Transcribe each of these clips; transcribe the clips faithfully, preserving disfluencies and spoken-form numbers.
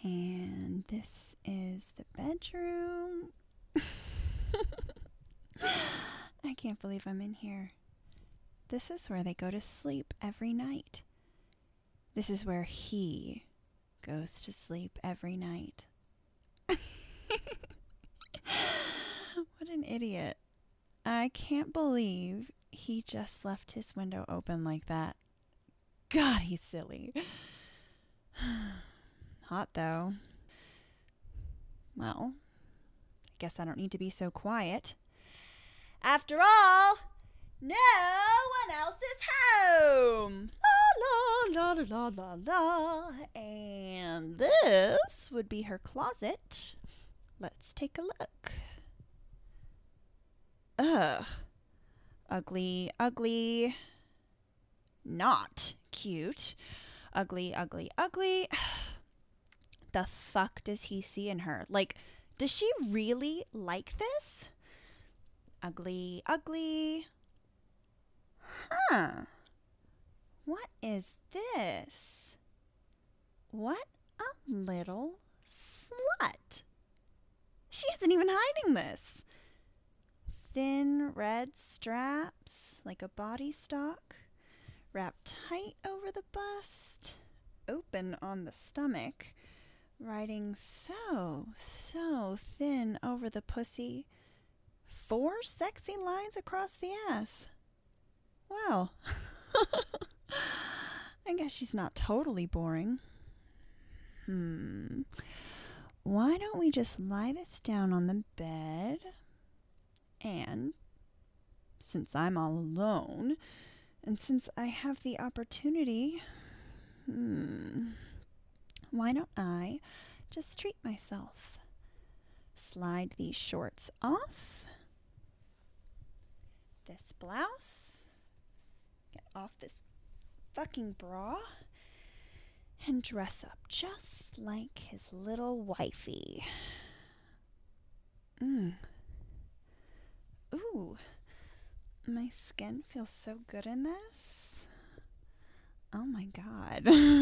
And this is the bedroom. I can't believe I'm in here. This is where they go to sleep every night. This is where he goes to sleep every night. What an idiot. I can't believe he just left his window open like that. God, he's silly. Hot, though. Well, I guess I don't need to be so quiet. After all, no one else is home. La, la, la, la, la, la. And this would be her closet. Let's take a look. Ugh. Ugly, ugly. Not cute. Ugly, ugly, ugly. The fuck does he see in her? Like, does she really like this? Ugly, ugly. Huh. What is this? What a little slut. She isn't even hiding this. Thin red straps, like a body stock, wrapped tight over the bust, open on the stomach, riding so, so thin over the pussy. Four sexy lines across the ass. Wow. I guess she's not totally boring. Hmm. Why don't we just lie this down on the bed? And since I'm all alone, and since I have the opportunity, hmm, why don't I just treat myself? Slide these shorts off. This blouse. Get off this fucking bra. And dress up just like his little wifey. Mmm. Ooh. My skin feels so good in this. Oh my god.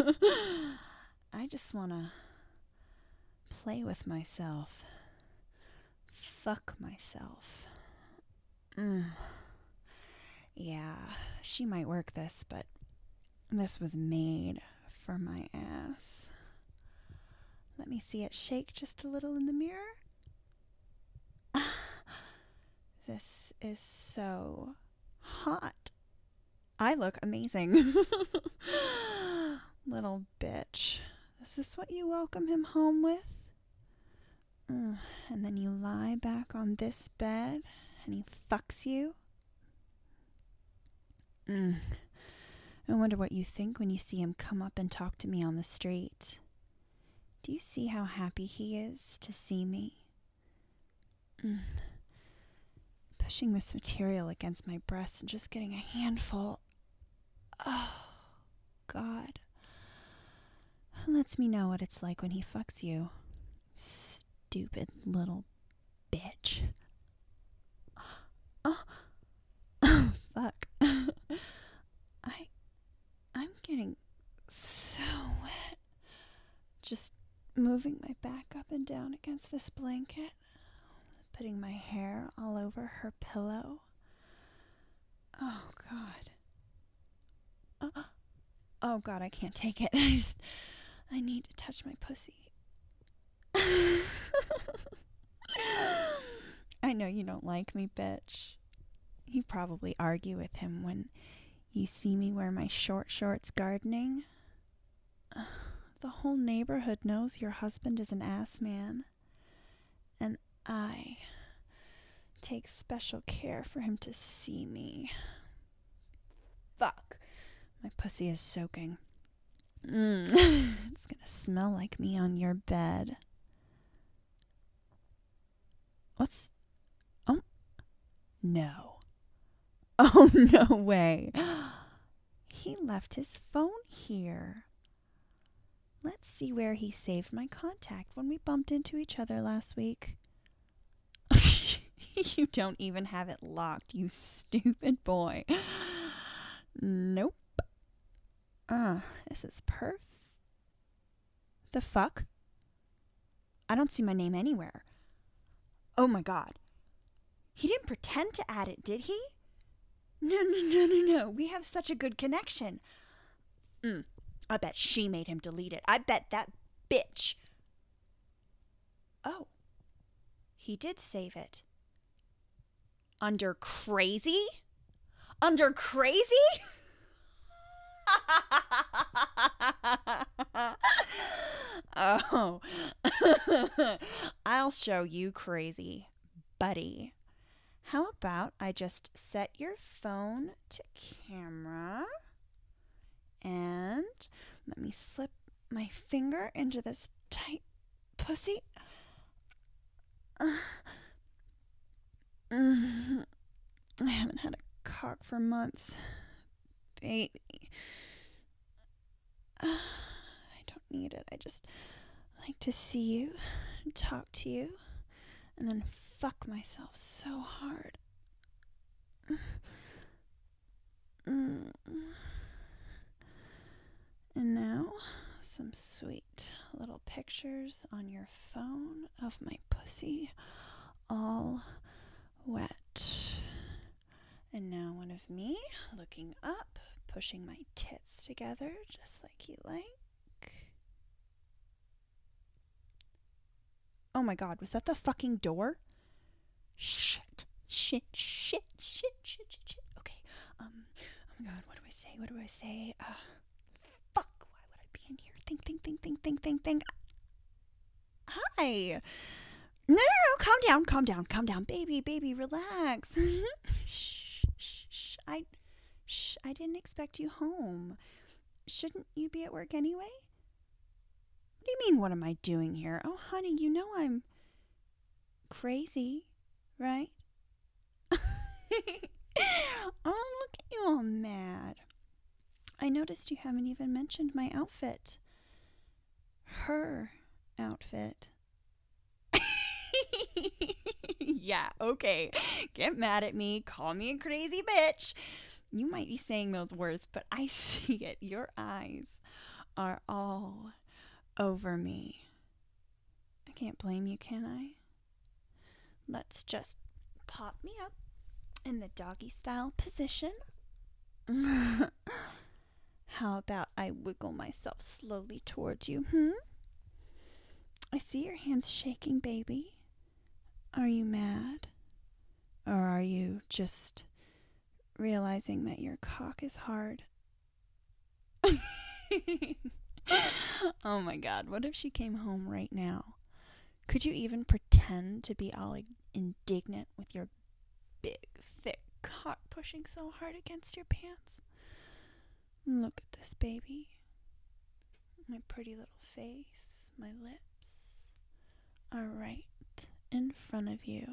I just want to play with myself. Fuck myself. Mm. Yeah, she might work this, but this was made for my ass. Let me see it shake just a little in the mirror. This is so hot. I look amazing. Little bitch. Is this what you welcome him home with? Mm. And then you lie back on this bed and he fucks you? Mm. I wonder what you think when you see him come up and talk to me on the street. Do you see how happy he is to see me? Mm. Pushing this material against my breast and just getting a handful. Oh, God. Lets me know what it's like when he fucks you. Stupid little bitch. Oh, oh fuck. I, I'm getting so wet. Just moving my back up and down against this blanket. Putting my hair all over her pillow. Oh, God. Oh, oh God, I can't take it. I just, I need to touch my pussy. I know you don't like me, bitch. You probably argue with him when you see me wear my short shorts gardening. The whole neighborhood knows your husband is an ass man. And I take special care for him to see me. Fuck. My pussy is soaking. Mm. It's gonna smell like me on your bed. What's... Oh. No. Oh, no way. He left his phone here. Let's see where he saved my contact when we bumped into each other last week. You don't even have it locked, you stupid boy. Nope. Ah, uh, this is perf. The fuck? I don't see my name anywhere. Oh my God. He didn't pretend to add it, did he? No, no, no, no, no. We have such a good connection. Mm, I bet she made him delete it. I bet that bitch. Oh. He did save it. Under crazy? Under crazy? Oh. I'll show you crazy, buddy. How about I just set your phone to camera and let me slip my finger into this tight pussy. Uh, mm, I haven't had a cock for months. Baby. Uh, I don't need it. I just like to see you and talk to you and then fuck myself so hard. Mm. And now, some sweet little pictures on your phone of my pussy, all wet. And now one of me looking up, pushing my tits together, just like you like. Oh my God, was that the fucking door? Shit, shit, shit, shit, shit, shit, shit. Okay, um, oh my God, what do I say? What do I say? Uh, fuck, why would I be in here? Think, think, think, think, think, think, think. Hi. No, no, no, calm down, calm down, calm down. Baby, baby, relax. Shh, shh, shh. I, shh, I didn't expect you home. Shouldn't you be at work anyway? What do you mean, what am I doing here? Oh, honey, you know I'm crazy, right? Oh, look at you all mad. I noticed you haven't even mentioned my outfit. Her outfit. Yeah, okay. Get mad at me. Call me a crazy bitch. You might be saying those words, but I see it. Your eyes are all over me. I can't blame you, can I? Let's just pop me up in the doggy style position. How about I wiggle myself slowly towards you, hmm? I see your hands shaking, baby. Are you mad? Or are you just realizing that your cock is hard? Oh my God, what if she came home right now? Could you even pretend to be all indignant with your big, thick cock pushing so hard against your pants? Look at this, baby. My pretty little face, my lips are right in front of you.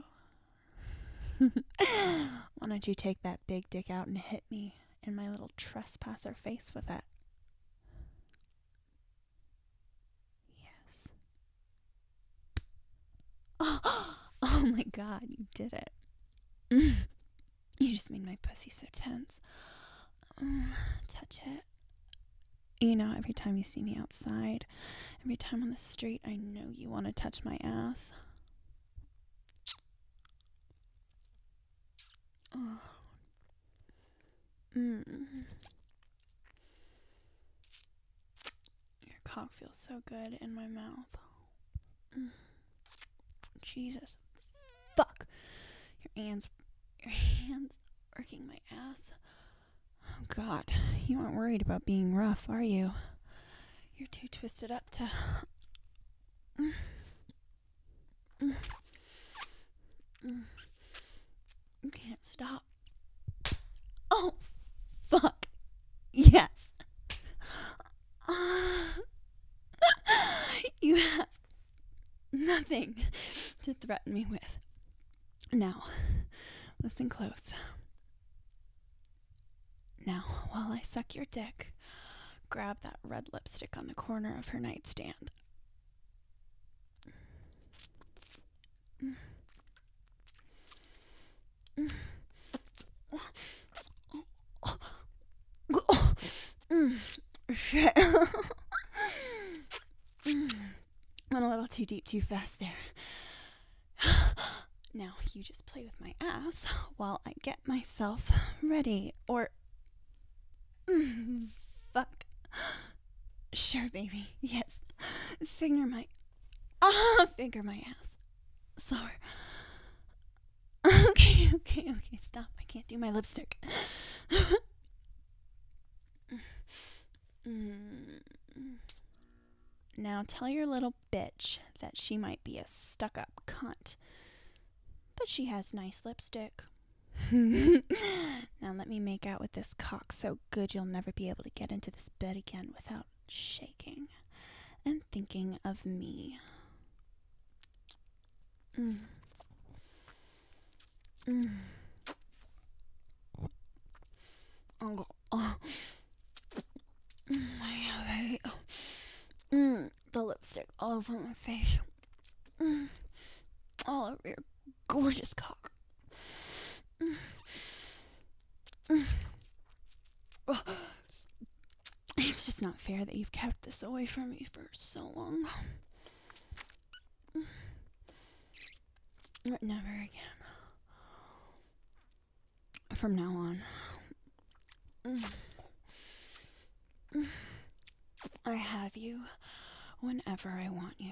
Why don't you take that big dick out and hit me in my little trespasser face with that? Yes. Oh, oh my God, you did it. You just made my pussy so tense. Um, touch it. You know, every time you see me outside, every time on the street, I know you want to touch my ass. Oh. Mm. Your cock feels so good in my mouth. Mm. Jesus. Fuck. Your hands, your hands working my ass. Oh God, you aren't worried about being rough, are you? You're too twisted up to... Mm. Mm. Mm. You can't stop. Oh, fuck. Yes. Uh, you have nothing to threaten me with. Now, listen close. Now, while I suck your dick, grab that red lipstick on the corner of her nightstand. Mm. Mm. Mm. Shit. Went a little too too deep, too fast there. Now you just play with my ass while I get myself ready. Or... Fuck. Sure, baby. Yes. Finger my... Ah, finger my ass. Slower. Okay, okay, okay. Stop. I can't do my lipstick. Now tell your little bitch that she might be a stuck-up cunt, but she has nice lipstick. Now let me make out with this cock so good you'll never be able to get into this bed again without shaking and thinking of me. Mm. Mm. Oh, oh. Mm, yeah, baby. Mm, the lipstick all over my face. Mm, all over your gorgeous cock. Mm. Mm. Oh. It's just not fair that you've kept this away from me for so long. Mm. But never again. From now on. Mm. Mm. I have you whenever I want you.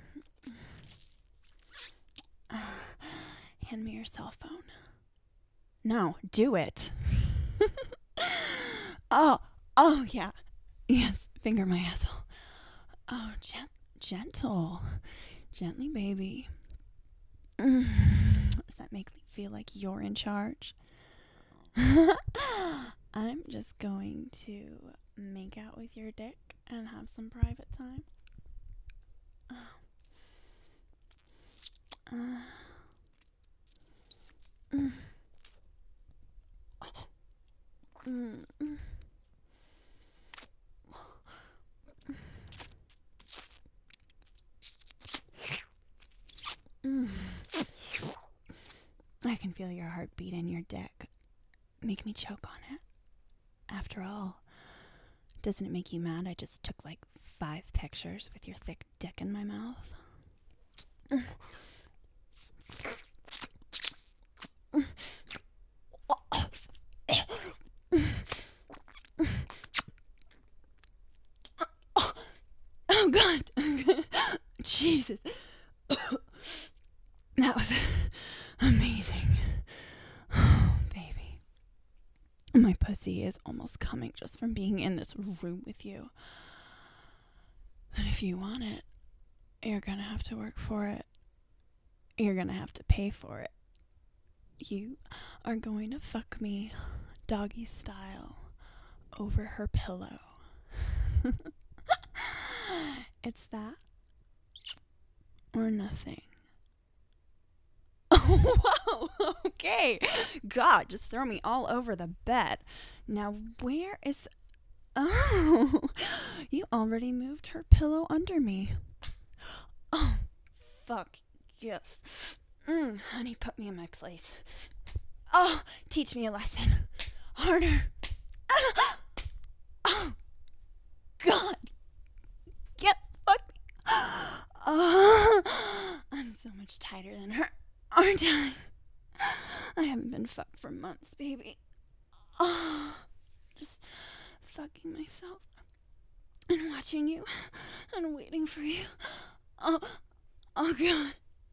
Uh, hand me your cell phone. No, do it. oh, oh yeah. Yes, finger my asshole. Oh, gen- gentle. Gently, baby. Mm. Does that make me feel like you're in charge? I'm just going to make out with your dick and have some private time. Uh, mm. Mm. Mm. I can feel your heartbeat in your dick. Make me choke on it. After all, doesn't it make you mad I just took like five pictures with your thick dick in my mouth? Oh God. Jesus. That was amazing. Oh, baby. My pussy is almost coming just from being in this room with you. But if you want it, you're gonna have to work for it. You're gonna have to pay for it. You are going to fuck me doggy style over her pillow. It's that or nothing. Oh, whoa, okay. God, just throw me all over the bed. Now, where is... Oh, you already moved her pillow under me. Oh, fuck, yes. Mm, honey, put me in my place. Oh, teach me a lesson. Harder. Ah! Oh, God. Get fuck me. Oh, I'm so much tighter than her, aren't I? I haven't been fucked for months, baby. Oh, just fucking myself and watching you and waiting for you. Oh, oh God.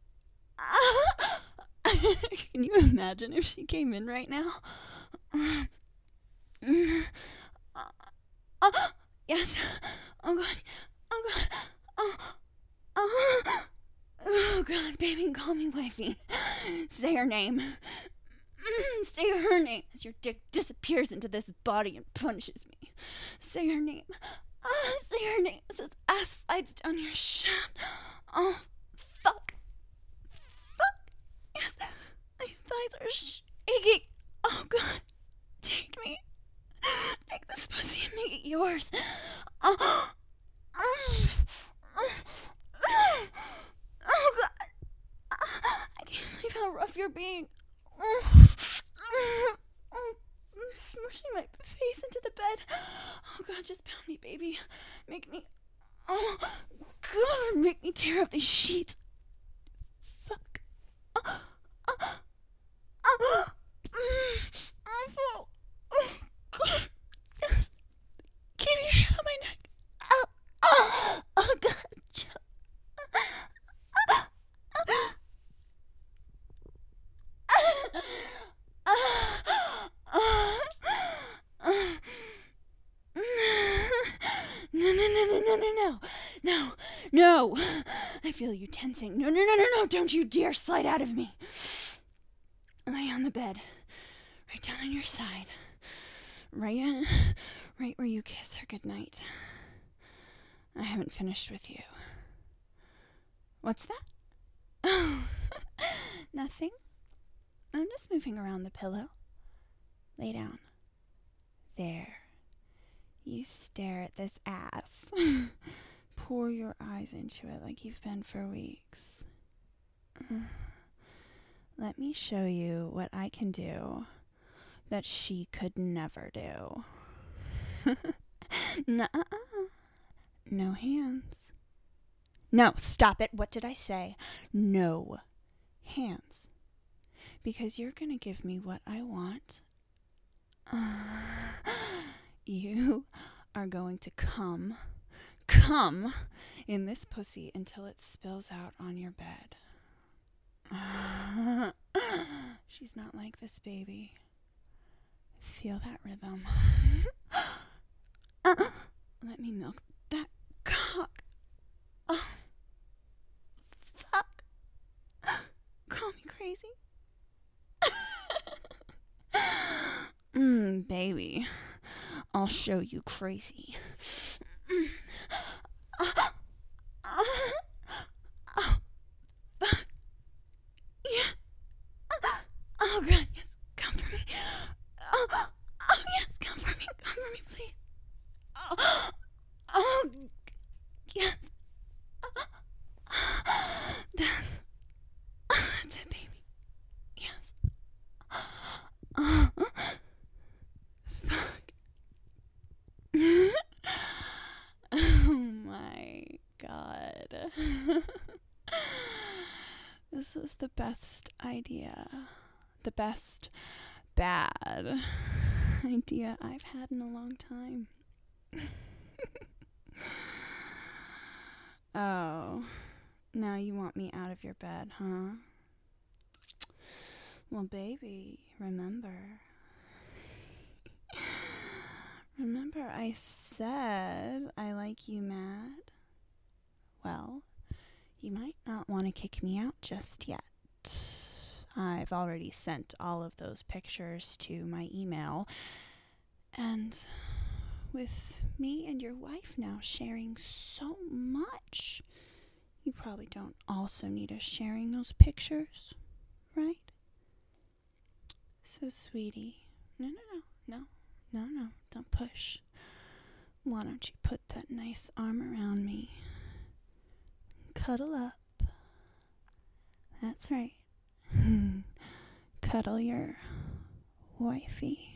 Can you imagine if she came in right now? Oh, yes. Oh God. Oh God. Oh, oh. Oh God, baby, call me wifey. Say her name. Say her name as your dick disappears into this body and punishes me. Say her name. Oh, say her name as his ass slides down your shaft. Oh, fuck. Fuck. Yes. My thighs are shaking. Oh God. Take me. Take this pussy and make it yours. Oh. Oh God. I can't believe how rough you're being. Smushing my face into the bed. Oh God, just pound me, baby. Make me... Oh, cover Make me tear up these sheets. Fuck. Keep your hand on my neck. Oh, oh, oh God. No, no, no, no, no, no, no, no, no. I feel you tensing. No, no, no, no, no. Don't you dare slide out of me. Lay on the bed, right down on your side, right, right where you kiss her goodnight. I haven't finished with you. What's that? Oh, nothing. I'm just moving around the pillow. Lay down. There. You stare at this ass. Pour your eyes into it like you've been for weeks. Let me show you what I can do that she could never do. Nuh-uh. No hands. No, stop it. What did I say? No hands. Because you're going to give me what I want. You are going to come, come in this pussy until it spills out on your bed. She's not like this, baby. Feel that rhythm. Let me milk that cock. Oh, fuck. Call me crazy. Mmm, baby. I'll show you crazy. Mm. Uh, uh, oh, fuck. Yeah. Uh, oh, God, yes, come for me. Oh, oh, yes, come for me. Come for me, please. Oh, oh yes. That's, that's it, baby. Yes. Oh, fuck. Oh my God. This was the best idea. The best bad idea I've had in a long time. Oh, now you want me out of your bed, huh? Well, baby, remember. Remember I said I like you mad? Well, you might not want to kick me out just yet. I've already sent all of those pictures to my email, and with me and your wife now sharing so much, you probably don't also need us sharing those pictures, right? So, sweetie, no, no, no, no, no, no, don't push. Why don't you put that nice arm around me? Cuddle up. That's right. Cuddle your wifey.